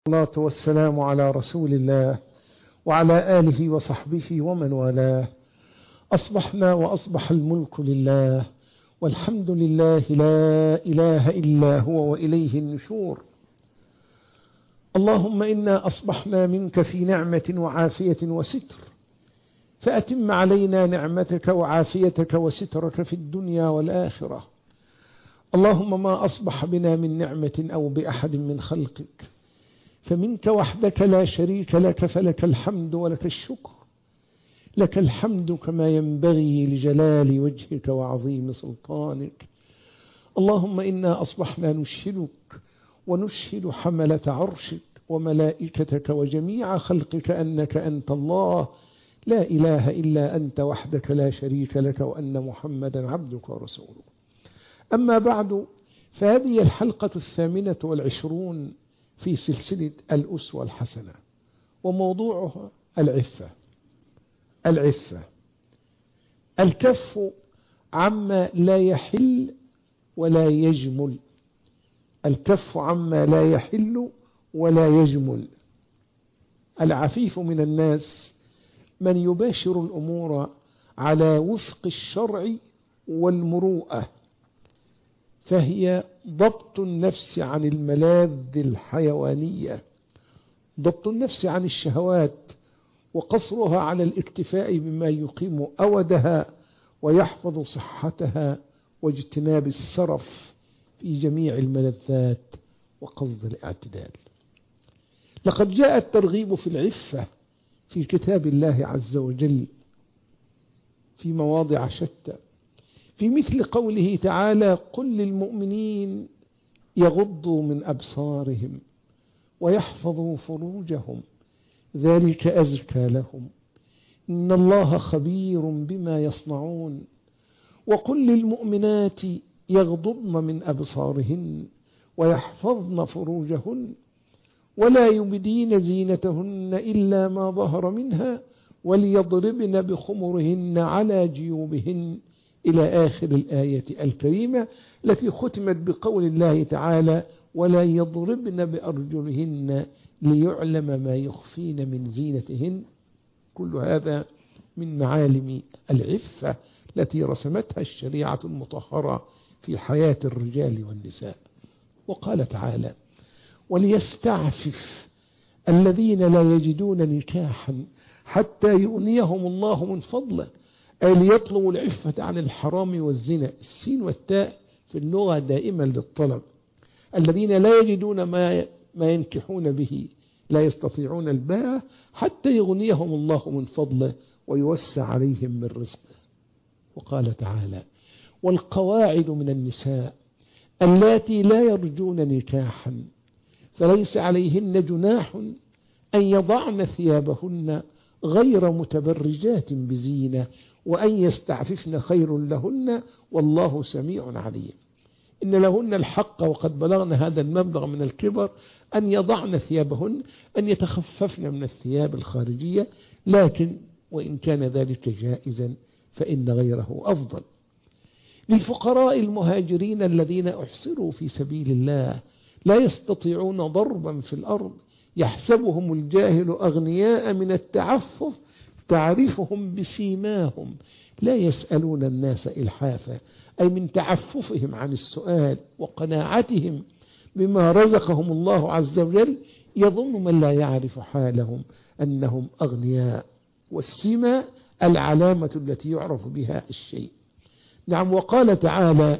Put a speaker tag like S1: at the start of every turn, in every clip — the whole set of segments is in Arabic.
S1: الصلاة والسلام على رسول الله وعلى آله وصحبه ومن والاه. أصبحنا وأصبح الملك لله والحمد لله لا إله إلا هو وإليه النشور. اللهم إنا أصبحنا منك في نعمة وعافية وستر، فأتم علينا نعمتك وعافيتك وسترك في الدنيا والآخرة. اللهم ما أصبح بنا من نعمة أو بأحد من خلقك فمنك وحدك لا شريك لك، فلك الحمد ولك الشكر. لك الحمد كما ينبغي لجلال وجهك وعظيم سلطانك. اللهم إنا أصبحنا نشهدك ونشهد حملة عرشك وملائكتك وجميع خلقك أنك أنت الله لا إله إلا أنت وحدك لا شريك لك، وأن محمدا عبدك ورسولك. أما بعد، فهذه الحلقة 28 في سلسلة الأسوة الحسنة، وموضوعها العفة. الكف عما لا يحل ولا يجمل. الكف عما لا يحل ولا يجمل. العفيف من الناس من يباشر الأمور على وفق الشرع والمروءة، فهي ضبط النفس عن الملاذ الحيوانية، ضبط النفس عن الشهوات، وقصرها على الاكتفاء بما يقيم أودها ويحفظ صحتها، واجتناب السرف في جميع الملذات وقصد الاعتدال. لقد جاء الترغيب في العفة في كتاب الله عز وجل في مواضع شتى، في مثل قوله تعالى: قل للمؤمنين يغضوا من أبصارهم ويحفظوا فروجهم ذلك أزكى لهم إن الله خبير بما يصنعون. وقل للمؤمنات يغضضن من أبصارهن ويحفظن فروجهن ولا يبدين زينتهن إلا ما ظهر منها وليضربن بخمرهن على جيوبهن، إلى آخر الآية الكريمة التي ختمت بقول الله تعالى: ولا يضربن بأرجلهن ليعلم ما يخفين من زينتهن. كل هذا من معالم العفة التي رسمتها الشريعة المطهرة في حياة الرجال والنساء. وقال تعالى: وليستعفف الذين لا يجدون نكاحا حتى يغنيهم الله من فضله، أي ليطلبوا العفة عن الحرام والزنا. السين والتاء في اللغة دائما للطلب. الذين لا يجدون ما ينكحون به، لا يستطيعون الباء حتى يغنيهم الله من فضله ويوسع عليهم من رزقه. وقال تعالى: والقواعد من النساء اللاتي لا يرجون نكاحا فليس عليهن جناح أن يضعن ثيابهن غير متبرجات بزينة وأن يستعففن خير لهن والله سميع عليم. إن لهن الحق وقد بلغن هذا المبلغ من الكبر أن يضعن ثيابهن، أن يتخففن من الثياب الخارجية، لكن وإن كان ذلك جائزا فإن غيره أفضل. للفقراء المهاجرين الذين أحصروا في سبيل الله لا يستطيعون ضربا في الأرض يحسبهم الجاهل أغنياء من التعفف تعرفهم بسيماهم لا يسألون الناس إلحافا، أي من تعففهم عن السؤال وقناعتهم بما رزقهم الله عز وجل يظن من لا يعرف حالهم أنهم أغنياء. والسيما العلامة التي يعرف بها الشيء. نعم. وقال تعالى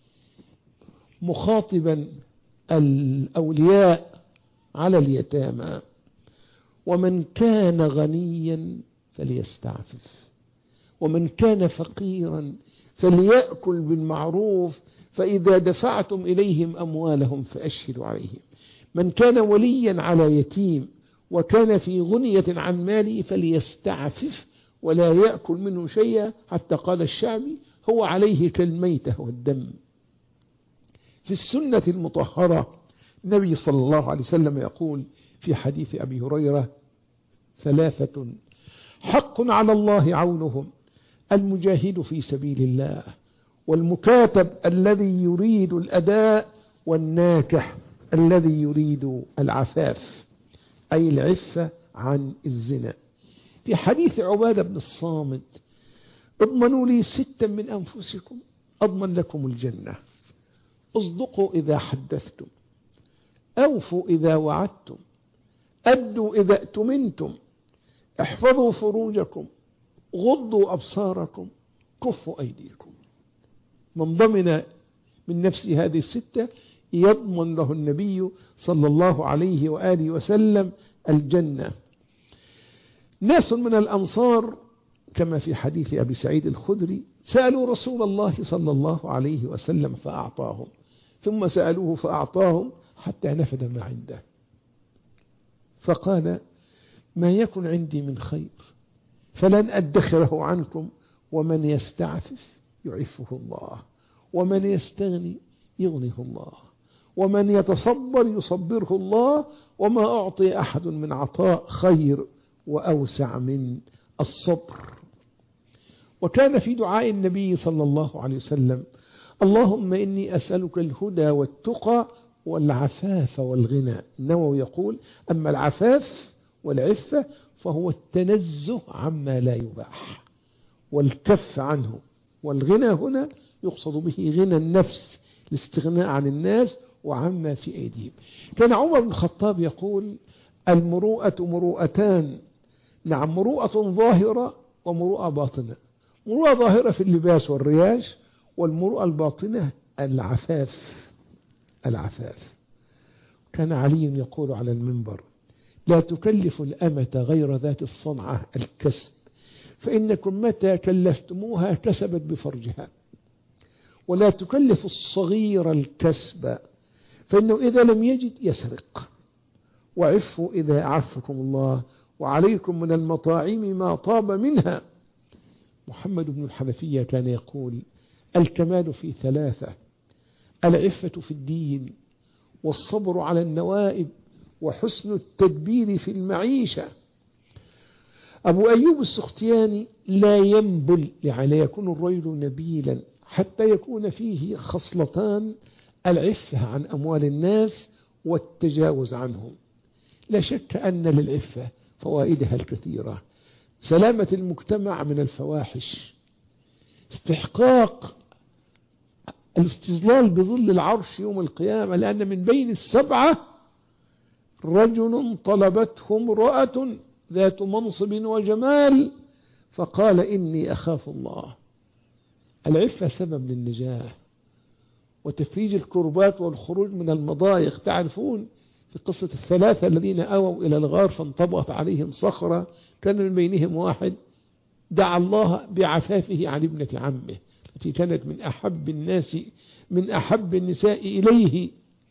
S1: مخاطبا الأولياء على اليتامى: ومن كان غنيا فليستعفف ومن كان فقيرا فليأكل بالمعروف فإذا دفعتم إليهم أموالهم فأشهدوا عليهم. من كان وليا على يتيم وكان في غنية عن ماله فليستعفف ولا يأكل منه شيئا، حتى قال الشعبي: هو عليه كالميتة والدم. في السنة المطهرة النبي صلى الله عليه وسلم يقول في حديث أبي هريرة: 3 حق على الله عونهم: المجاهد في سبيل الله، والمكاتب الذي يريد الأداء، والناكح الذي يريد العفاف. أي العفة عن الزنا. في حديث عبادة بن الصامت: اضمنوا لي 6 من أنفسكم أضمن لكم الجنة: اصدقوا إذا حدثتم، أوفوا إذا وعدتم، أدوا إذا اؤتمنتم، احفظوا فروجكم، غضوا أبصاركم، كفوا أيديكم. من ضمن من نفسه هذه 6 يضمن له النبي صلى الله عليه وآله وسلم الجنة. ناس من الأنصار كما في حديث أبي سعيد الخدري سألوا رسول الله صلى الله عليه وسلم فأعطاهم، ثم سألوه فأعطاهم حتى نفد ما عنده، فقال: ما يكن عندي من خير فلن أدخره عنكم، ومن يستعفف يعفه الله، ومن يستغني يغنيه الله، ومن يتصبر يصبره الله، وما أعطي أحد من عطاء خير وأوسع من الصبر. وكان في دعاء النبي صلى الله عليه وسلم: اللهم إني أسألك الهدى والتقى والعفاف والغنى. النووي يقول: أما العفاف والعفة فهو التنزه عما لا يباح والكف عنه، والغنى هنا يقصد به غنى النفس، الاستغناء عن الناس وعما في أيديهم. كان عمر بن الخطاب يقول: المروءة مروءتان، نعم، مروءة ظاهرة ومروءة باطنة. مروءة ظاهرة في اللباس والرياش، والمروءة الباطنة العفاف. كان علي يقول على المنبر: لا تكلف الأمة غير ذات الصنعة الكسب، فإنكم متى كلفتموها كسبت بفرجها، ولا تكلف الصغير الكسب، فإنه إذا لم يجد يسرق، وعفوا إذا عفكم الله، وعليكم من المطاعم ما طاب منها. محمد بن الحنفية كان يقول: الكمال في 3: العفة في الدين، والصبر على النوائب، وحسن التدبير في المعيشة. أبو أيوب السختياني: لا ينبل، يعني يكون الرجل نبيلا حتى يكون فيه خصلتان: العفة عن أموال الناس والتجاوز عنهم. لا شك أن للعفة فوائدها الكثيرة: سلامة المجتمع من الفواحش، استحقاق الاستظلال بظل العرش يوم القيامة، لأن من بين 7 رجل طلبته امرأة ذات منصب وجمال فقال إني أخاف الله. العفة سبب للنجاة وتفريج الكربات والخروج من المضايق. تعرفون في قصة 3 الذين آووا إلى الغار فانطبقت عليهم صخرة، كان من بينهم واحد دعا الله بعفافه عن ابنة عمه التي كانت من أحب النساء إليه،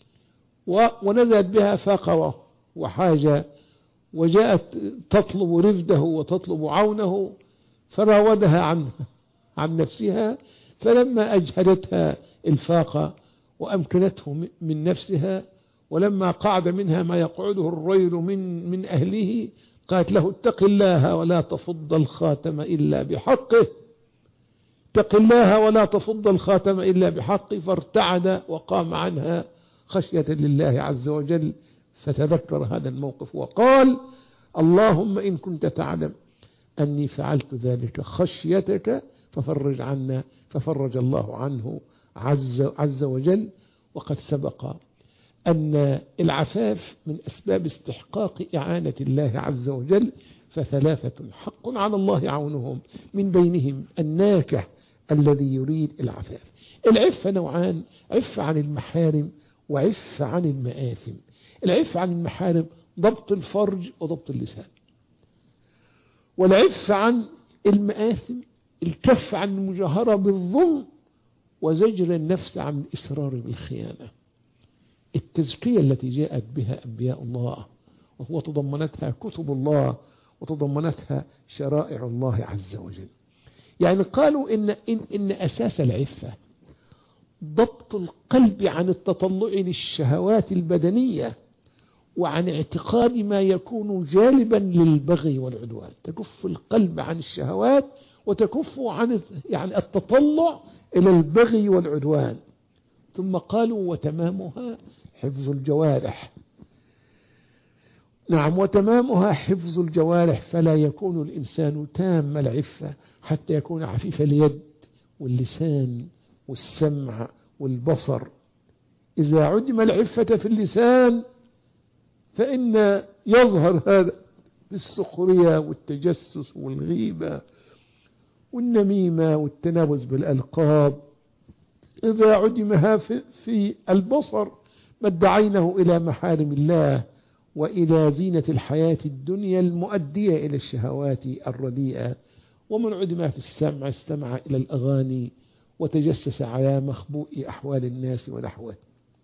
S1: ونزلت بها فاقة وحاجة، وجاءت تطلب رفده وتطلب عونه، فراودها عن نفسها، فلما أجهدتها الفاقة وأمكنته من نفسها، ولما قعد منها ما يقعده الرجل من أهله، قالت له: اتق الله ولا تفض الخاتم إلا بحقه، اتق الله ولا تفض الخاتم إلا بحقه، فارتعد وقام عنها خشية لله عز وجل، فتذكر هذا الموقف وقال: اللهم إن كنت تعلم أني فعلت ذلك خشيتك ففرج عنا، ففرج الله عنه عز وجل. وقد سبق أن العفاف من أسباب استحقاق إعانة الله عز وجل، ف3 حق على الله عونهم، من بينهم الناكح الذي يريد العفاف. العفة نوعان: عفة عن المحارم وعفة عن المآثم. العفة عن المحارم ضبط الفرج وضبط اللسان، والعفة عن المآثم الكف عن المجاهرة بالظلم وزجر النفس عن الإصرار بالخيانة. التزكية التي جاءت بها أنبياء الله وهو تضمنتها كتب الله وتضمنتها شرائع الله عز وجل. يعني قالوا إن أساس العفة ضبط القلب عن التطلع للشهوات البدنية وعن اعتقاد ما يكون جالبا للبغي والعدوان. تكف القلب عن الشهوات وتكف عن التطلع إلى البغي والعدوان. ثم قالوا: وتمامها حفظ الجوارح. نعم. وتمامها حفظ الجوارح، فلا يكون الإنسان تام العفة حتى يكون عفيف اليد واللسان والسمع والبصر. إذا عدم العفة في اللسان فإن يظهر هذا بالسخرية والتجسس والغيبة والنميمة والتنابز بالألقاب. إذا عدمها في البصر مد عينه إلى محارم الله وإلى زينة الحياة الدنيا المؤدية إلى الشهوات الرديئة. ومن عدمها في السمع استمع إلى الأغاني وتجسس على مخبوء أحوال الناس ونحوه.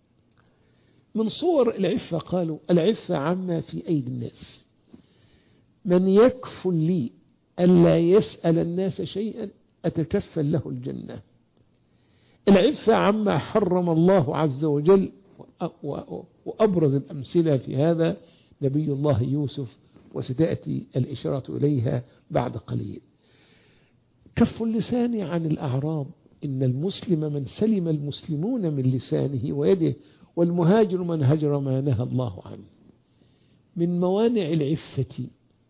S1: من صور العفة قالوا العفة عما في أيدي الناس. من يكفل لي ألا يسأل الناس شيئا أتكفل له الجنة. العفة عما حرم الله عز وجل، وأبرز الأمثلة في هذا نبي الله يوسف، وستأتي الإشارة إليها بعد قليل. كف اللسان عن الأعراض. إن المسلم من سلم المسلمون من لسانه ويده، والمهاجر من هجر ما نهى الله عنه. من موانع العفة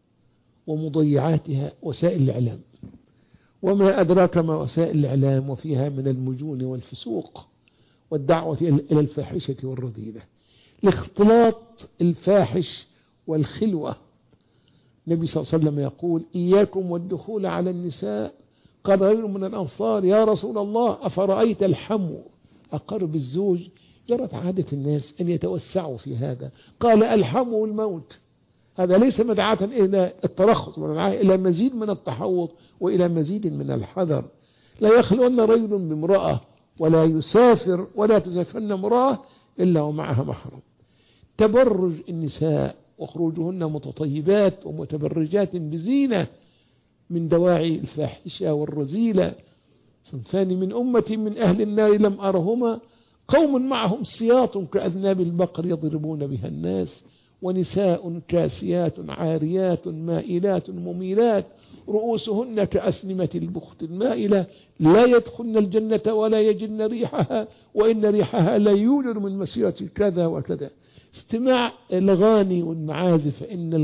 S1: ومضيعاتها وسائل الإعلام، وما أدراك ما وسائل الإعلام، وفيها من المجون والفسوق والدعوة إلى الفاحشة والرذيلة. الاختلاط الفاحش والخلوة. النبي صلى الله عليه وسلم يقول إياكم والدخول على النساء. قال رجل من الأنصار يا رسول الله أفرأيت الحمو أقرب الزوج؟ جرت عادة الناس أن يتوسعوا في هذا. قال الحمو الموت. هذا ليس مدعاة إلى الترخص، مدعاة إلى مزيد من التحوط وإلى مزيد من الحذر. لا يخلون رجل بامرأة، ولا يسافر ولا تزفن امرأة إلا ومعها محرم. تبرج النساء وخروجهن متطيبات ومتبرجات بزينة من دواعي الفاحشة والرذيلة. صنفان من أمتي من أهل النار لم أرهما، قوم معهم سياط كأذناب البقر يضربون بها الناس، ونساء كاسيات عاريات مائلات مميلات رؤوسهن كأسنمة البخت المائلة لا يدخلن الجنة ولا يجن ريحها، وإن ريحها لا يوجد من مسيرة كذا وكذا. استماع الأغاني والمعازف،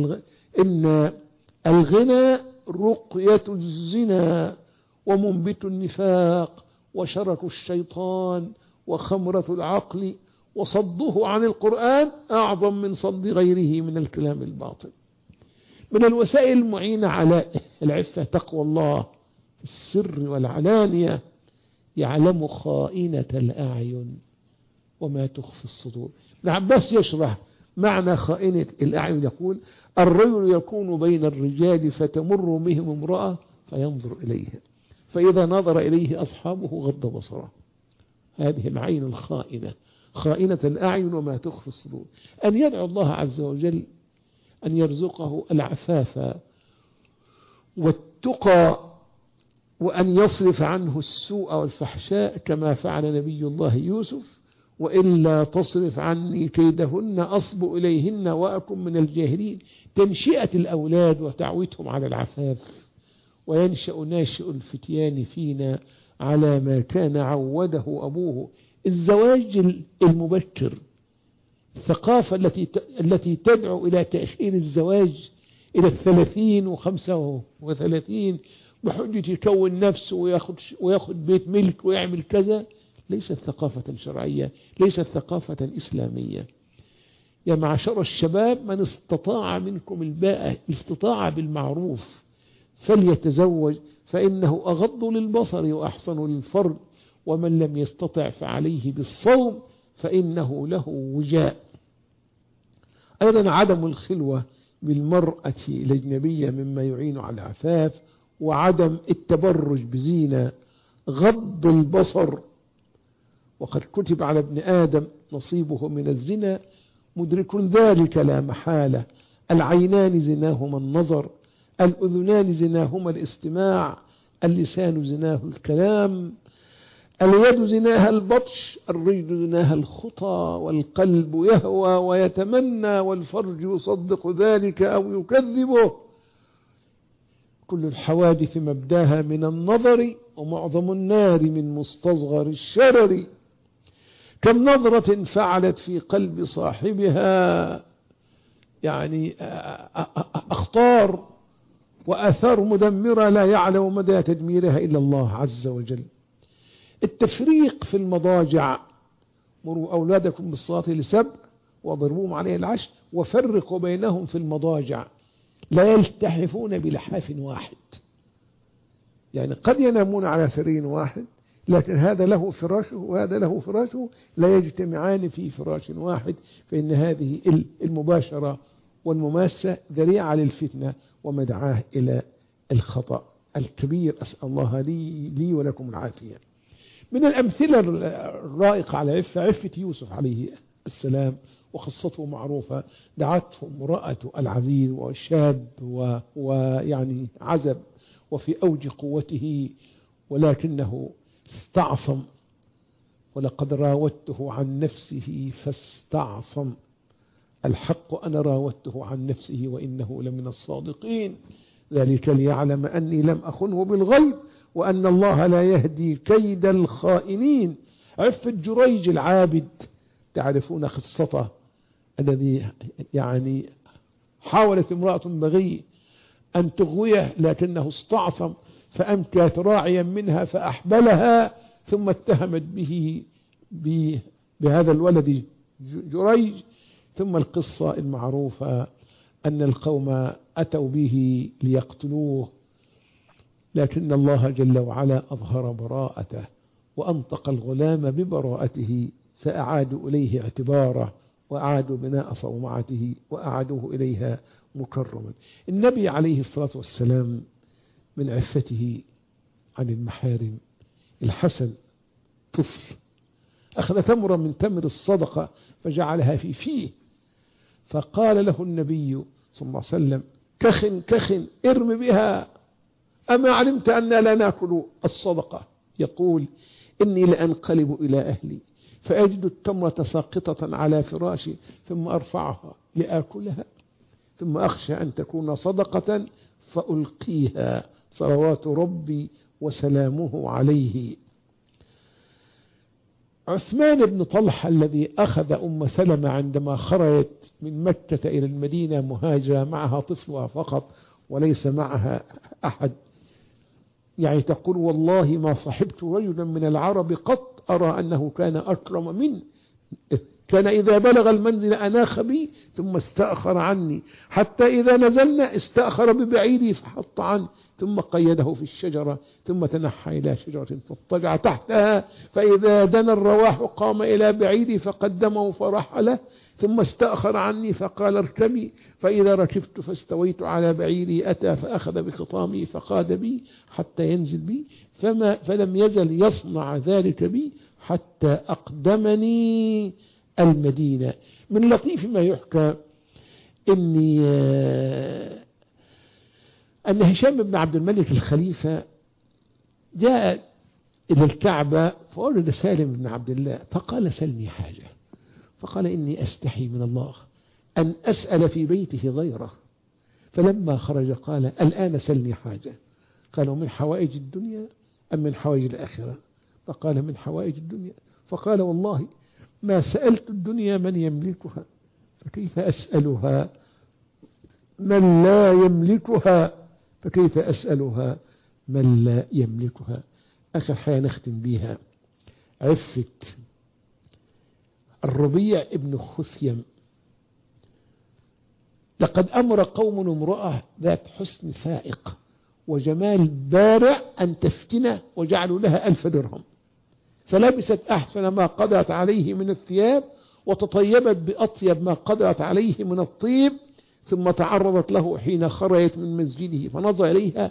S1: إن الغنى رقية الزنا ومنبت النفاق وشرك الشيطان وخمرة العقل، وصده عن القرآن أعظم من صد غيره من الكلام الباطل. من الوسائل المعينة على العفة تقوى الله في السر والعلانية. يعلم خائنة الأعين وما تخفي الصدور. ابن عباس يشرح معنى خائنة الأعين، يقول الرجل يكون بين الرجال فتمر بهم امرأة فينظر إليها، فإذا نظر إليه أصحابه غض بصره. هذه العين الخائنة، خائنة الأعين وما تخفي الصدور. أن يدعو الله عز وجل أن يرزقه العفاف والتقى، وأن يصرف عنه السوء والفحشاء كما فعل نبي الله يوسف. وإلا تصرف عني كيدهن أصب إليهن وأكن من الجاهلين. تنشئة الأولاد وتعويتهم على العفاف. وينشأ ناشئ الفتيان فينا على ما كان عوده أبوه. الزواج المبكر، الثقافة التي تدعو إلى تأخير الزواج إلى 30 و35 بحجة يكون نفسه ويأخذ بيت ملك ويعمل كذا، ليست ثقافة شرعية، ليست ثقافة إسلامية. يا معشر الشباب من استطاع منكم الباءة، استطاع بالمعروف فليتزوج، فإنه أغض للبصر وأحسن للفرج، ومن لم يستطع فعليه بالصوم فإنه له وجاء. أيضا عدم الخلوة بالمرأة الأجنبية مما يعين على العفاف، وعدم التبرج بزينة، غض البصر. وقد كتب على ابن آدم نصيبه من الزنا، مدرك ذلك لا محالة. العينان زناهما النظر، الأذنان زناهما الاستماع، اللسان زناه الكلام، اليد زناها البطش، الرجل زناها الخطى، والقلب يهوى ويتمنى، والفرج يصدق ذلك أو يكذبه. كل الحوادث مبداها من النظر، ومعظم النار من مستصغر الشرر. كم نظرة فعلت في قلب صاحبها يعني أخطار وآثار مدمرة لا يعلم مدى تدميرها إلا الله عز وجل. التفريق في المضاجع، مروا أولادكم بالصلاة لسبع واضربوهم عليه العشر وفرقوا بينهم في المضاجع، لا يلتحفون بلحاف واحد. يعني قد ينامون على سرير واحد، لكن هذا له فراشه وهذا له فراشه، لا يجتمعان في فراش واحد، فإن هذه المباشرة والمماسة ذريعة للفتنة ومدعاه إلى الخطأ الكبير. أسأل الله لي ولكم العافية. من الأمثلة الرائقة على عفة يوسف عليه السلام، وقصته معروفة. دعته امرأة العزيز وشاب ويعني عزب وفي أوج قوته، ولكنه استعصم. ولقد راودته عن نفسه فاستعصم. الحق أنا راودته عن نفسه وإنه لمن الصادقين، ذلك ليعلم أني لم أخنه بالغيب وأن الله لا يهدي كيد الخائنين. عفة جريج العابد، تعرفون قصته، الذي يعني حاولت امرأة بغي أن تغويه لكنه استعصم، فأمكت راعيا منها فأحبلها، ثم اتهمت بهذا الولد جريج. ثم القصة المعروفة أن القوم أتوا به ليقتلوه، لكن الله جل وعلا أظهر براءته وأنطق الغلام ببراءته، فأعادوا إليه اعتباره وأعادوا بناء صومعته وأعادوه إليها مكرما. النبي عليه الصلاة والسلام من عفته عن المحارم، الحسن طفل أخذ تمرة من تمر الصدقة فجعلها في فيه، فقال له النبي صلى الله عليه وسلم: كخ ارم بها، أما علمت أن لا نأكل الصدقة؟ يقول: إني لأنقلب إلى أهلي فأجد التمرة ساقطة على فراشي ثم أرفعها لآكلها، ثم أخشى أن تكون صدقة فألقيها، صلوات ربي وسلامه عليه. عثمان بن طلحة الذي أخذ أم سلمة عندما خرجت من مكة إلى المدينة مهاجرة، معها طفلها فقط وليس معها أحد، يعني تقول: والله ما صحبت رجلا من العرب قط أرى أنه كان أكرم منه، كان إذا بلغ المنزل أناخ بي ثم استأخر عني، حتى إذا نزلنا استأخر ببعيري فحط عنه، ثم قيده في الشجرة، ثم تنحى إلى شجرة فاضطجع تحتها، فإذا دنا الرواح قام إلى بعيري فقدمه فرحله، ثم استأخر عني فقال: اركبي، فإذا ركبت فاستويت على بعيري أتى فأخذ بخطامي فقاد بي حتى ينزل بي، فلم يزل يصنع ذلك بي حتى أقدمني المدينة. من لطيف ما يحكى أن هشام بن عبد الملك الخليفة جاء إلى الكعبة فوجد سالم بن عبد الله فقال: سلني حاجة. فقال: إني أستحي من الله أن أسأل في بيته غيره. فلما خرج قال: الآن سلني حاجة. قالوا: من حوائج الدنيا أم من حوائج الآخرة؟ فقال: من حوائج الدنيا. فقال: والله ما سألت الدنيا من يملكها، فكيف أسألها من لا يملكها، فكيف أسألها من لا يملكها. آخر حاجة نختم بيها عفة الربيع ابن خثيم. لقد أمر قوم امرأة ذات حسن فائق وجمال بارع أن تفتنه، وجعلوا لها 1000 درهم، فلبست أحسن ما قدرت عليه من الثياب وتطيبت بأطيب ما قدرت عليه من الطيب، ثم تعرضت له حين خرجت من مسجده فنظر إليها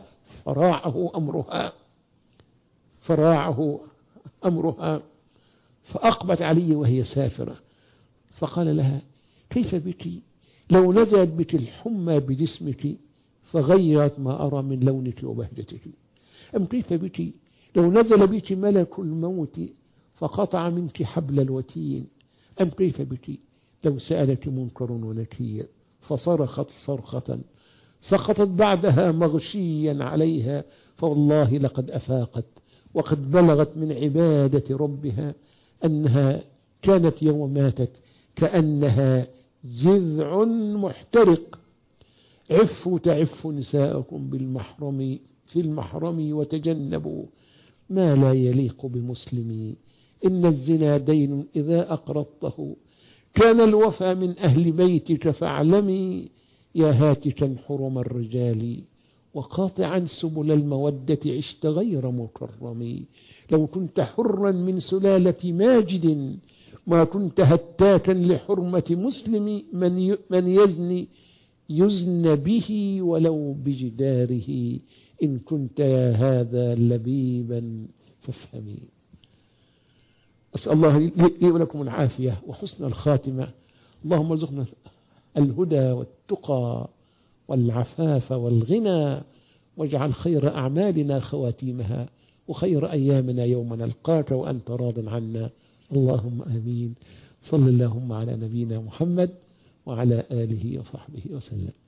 S1: فراعه أمرها فأقبت عليه وهي سافرة، فقال لها: كيف بك لو نزلت بك الحمى بجسمك فغيرت ما أرى من لونك وبهجتك؟ أم كيف بك لو نزل بك ملك الموت فقطع منك حبل الوتين؟ أم كيف بك لو سألك منكر ونكير فصرخت صرخة سقطت بعدها مغشيا عليها، فوالله لقد أفاقت وقد بلغت من عبادة ربها أنها كانت يوم ماتت كأنها جذع محترق. عفوا تعفوا نساءكم بالمحرم في المحرم وتجنبوا ما لا يليق بمسلم. إن الزنا دين إذا أقرضته كان الوفى من أهل بيتك فاعلمي يا هاتكا حرم الرجال وقاطعا سبل المودة عشت غير مكرم. لو كنت حرا من سلالة ماجد ما كنت هتاكا لحرمة مسلم. من يزني يزن به ولو بجداره. إن كنت يا هذا لبيبا فافهمي. أسأل الله لي ولكم العافية وحسن الخاتمة. اللهم ارزقنا الهدى والتقى والعفاف والغنى، واجعل خير أعمالنا خواتيمها وخير أيامنا يوم نلقاك وأنت راض عنا. اللهم آمين. صلى اللهم على نبينا محمد وعلى آله وصحبه وسلم.